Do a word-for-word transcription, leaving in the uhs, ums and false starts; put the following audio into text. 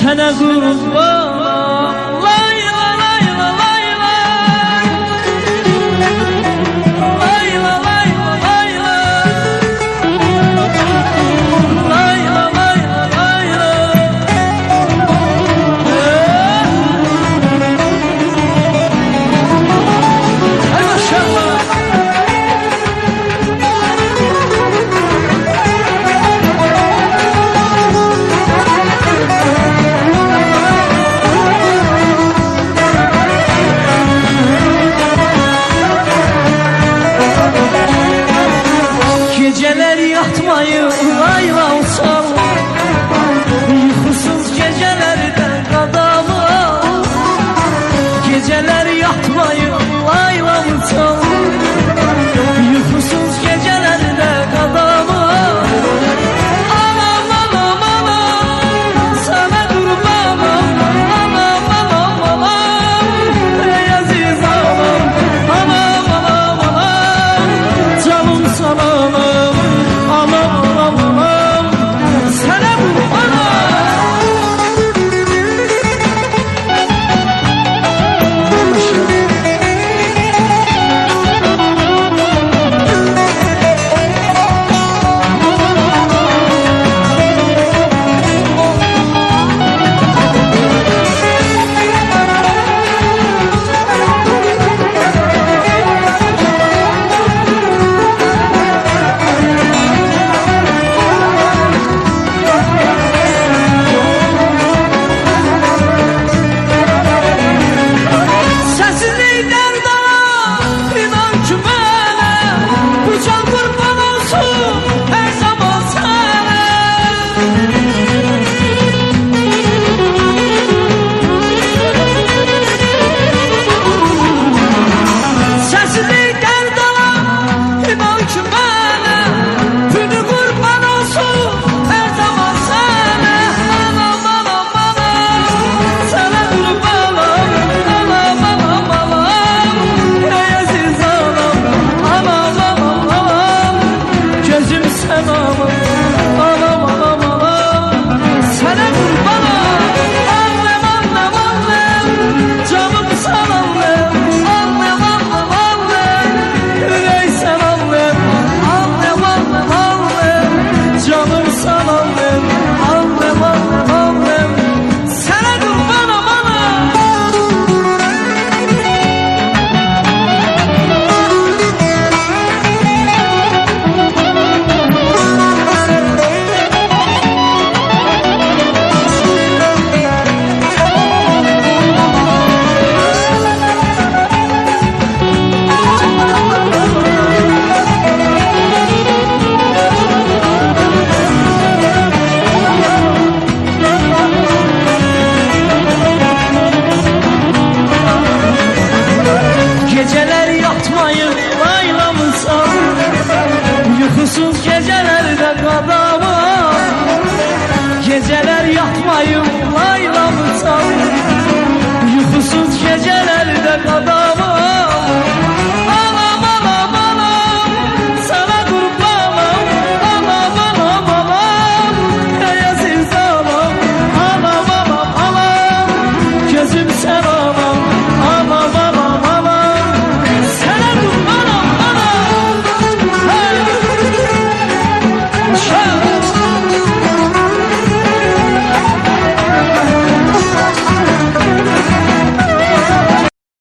Sənə qurbanam layla layla layla layla layla layla layla layla layla Hay maşallah Geceler yatmayı layla olsam Uykusuz gecelerde qadamı Geceler yatmayı layla olsam Uykusuz gecelerde qadamı Anam anam anam sana qurbanam Anam anam anam ey aziz anam Anam anam anam canım sana Geceler yatmayı layla mısın Uykusuz gecelerde qadamı Geceler yatmayı layla mısın Uykusuz gecelerde qadamı Anam anam anam sana qurbanam Anam anam anam ey aziz anam Anam anam anam gözüm sen anam Anam anam anam Show!